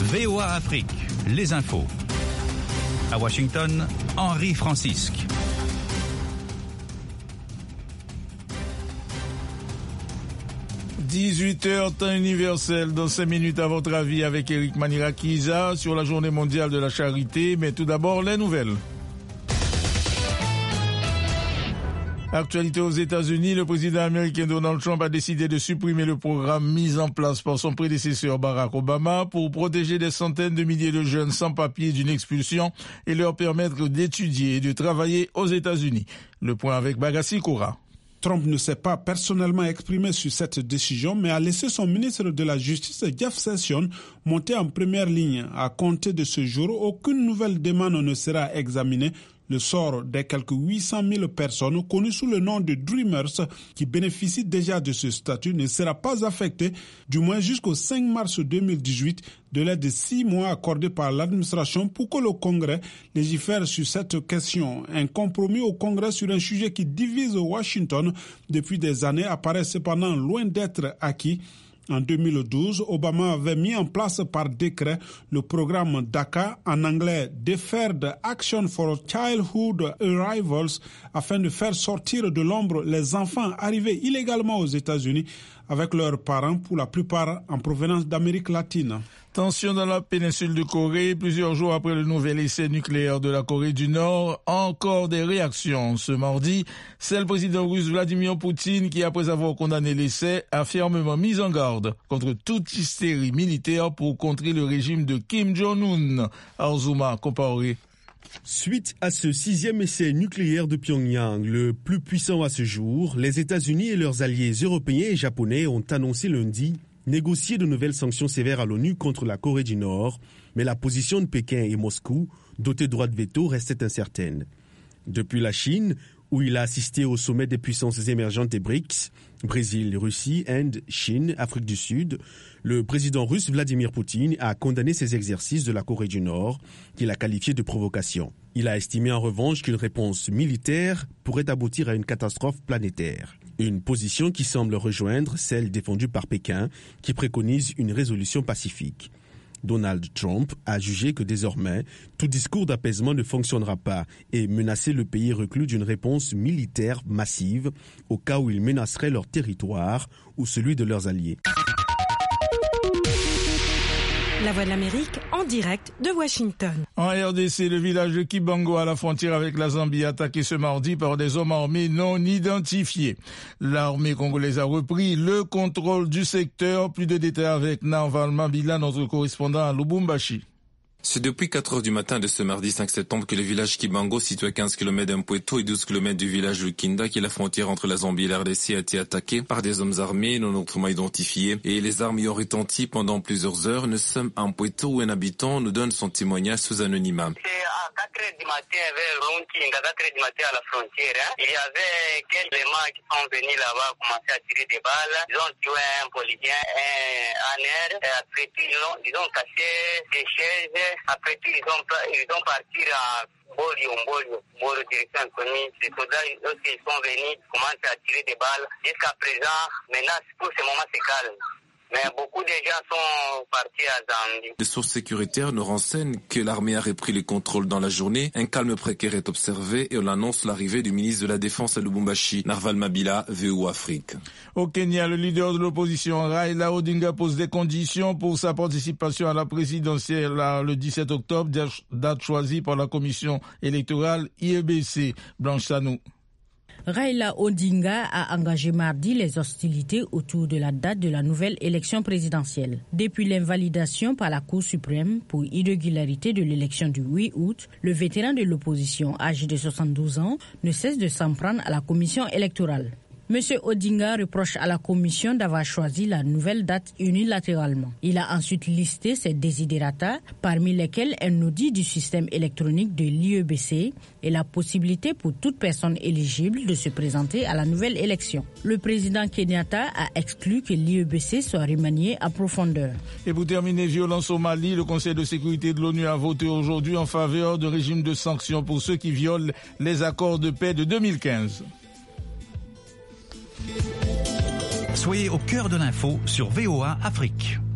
VOA Afrique, les infos. À Washington, Henri Francisque. « 18h, temps universel, dans 5 minutes à votre avis avec Eric Manirakiza sur la journée mondiale de la charité, mais tout d'abord les nouvelles. Actualité aux États-Unis, le président américain Donald Trump a décidé de supprimer le programme mis en place par son prédécesseur Barack Obama pour protéger des centaines de milliers de jeunes sans papier d'une expulsion et leur permettre d'étudier et de travailler aux États-Unis. Le point avec Bagassi Koura. Trump ne s'est pas personnellement exprimé sur cette décision, mais a laissé son ministre de la Justice, Jeff Sessions, monter en première ligne. À compter de ce jour, aucune nouvelle demande ne sera examinée. Le sort des quelques 800 000 personnes connues sous le nom de Dreamers qui bénéficient déjà de ce statut ne sera pas affecté, du moins jusqu'au 5 mars 2018, délai de 6 mois accordé par l'administration pour que le Congrès légifère sur cette question. Un compromis au Congrès sur un sujet qui divise Washington depuis des années apparaît cependant loin d'être acquis. En 2012, Obama avait mis en place par décret le programme DACA, en anglais Deferred Action for Childhood Arrivals, afin de faire sortir de l'ombre les enfants arrivés illégalement aux États-Unis avec leurs parents, pour la plupart en provenance d'Amérique latine. Tension dans la péninsule de Corée, plusieurs jours après le nouvel essai nucléaire de la Corée du Nord, encore des réactions. Ce mardi, c'est le président russe Vladimir Poutine qui, après avoir condamné l'essai, a fermement mis en garde contre toute hystérie militaire pour contrer le régime de Kim Jong-un. Arzuma comparé. Suite à ce 6e essai nucléaire de Pyongyang, le plus puissant à ce jour, les États-Unis et leurs alliés européens et japonais ont annoncé lundi négocier de nouvelles sanctions sévères à l'ONU contre la Corée du Nord, mais la position de Pékin et Moscou, dotés de droit de veto, restait incertaine. Depuis la Chine, où il a assisté au sommet des puissances émergentes des BRICS, Brésil, Russie, Inde, Chine, Afrique du Sud, le président russe Vladimir Poutine a condamné ces exercices de la Corée du Nord, qu'il a qualifiés de provocation. Il a estimé en revanche qu'une réponse militaire pourrait aboutir à une catastrophe planétaire. Une position qui semble rejoindre celle défendue par Pékin, qui préconise une résolution pacifique. Donald Trump a jugé que désormais, tout discours d'apaisement ne fonctionnera pas et menacé le pays reclus d'une réponse militaire massive au cas où il menacerait leur territoire ou celui de leurs alliés. La Voix de l'Amérique, en direct de Washington. En RDC, le village de Kibango à la frontière avec la Zambie attaqué ce mardi par des hommes armés non identifiés. L'armée congolaise a repris le contrôle du secteur. Plus de détails avec Narval Mabila, notre correspondant à Lubumbashi. C'est depuis 4 heures du matin de ce mardi 5 septembre que le village Kibango, situé à 15 km d'Ampueto et 12 km du village Lukinda, qui est la frontière entre la Zambie et la RDC, a été attaqué par des hommes armés non autrement identifiés. Et les armes y ont retenti pendant plusieurs heures. Nous sommes à Ampueto où un habitant nous donne son témoignage sous anonymat. C'est à 4 heures du matin vers Lukinda, 4 heures du matin à la frontière. Il y avait quelques éléments qui sont venus là-bas commencer à tirer des balles. Ils ont tué un policier, un air. Après, ils ont cassé des chaises. Après tout, ils ont parti à Bolio, direction inconnue. Les soldats, lorsqu'ils sont venus, commencent à tirer des balles. Jusqu'à présent, maintenant, pour ce moment, c'est calme. Mais beaucoup de gens sont partis à Zambie. Les sources sécuritaires nous renseignent que l'armée a repris le contrôle dans la journée. Un calme précaire est observé et on annonce l'arrivée du ministre de la Défense à Lubumbashi, Narval Mabila, VOA Afrique. Au Kenya, le leader de l'opposition, Raila Odinga, pose des conditions pour sa participation à la présidentielle le 17 octobre, date choisie par la commission électorale IEBC. Blanche Sanou. Raila Odinga a engagé mardi les hostilités autour de la date de la nouvelle élection présidentielle. Depuis l'invalidation par la Cour suprême pour irrégularité de l'élection du 8 août, le vétéran de l'opposition, âgé de 72 ans, ne cesse de s'en prendre à la commission électorale. M. Odinga reproche à la commission d'avoir choisi la nouvelle date unilatéralement. Il a ensuite listé ses desiderata, parmi lesquels un audit du système électronique de l'IEBC et la possibilité pour toute personne éligible de se présenter à la nouvelle élection. Le président Kenyatta a exclu que l'IEBC soit remanié à profondeur. Et pour terminer, violence au Mali, le Conseil de sécurité de l'ONU a voté aujourd'hui en faveur d'un régime de sanctions pour ceux qui violent les accords de paix de 2015. Soyez au cœur de l'info sur VOA Afrique.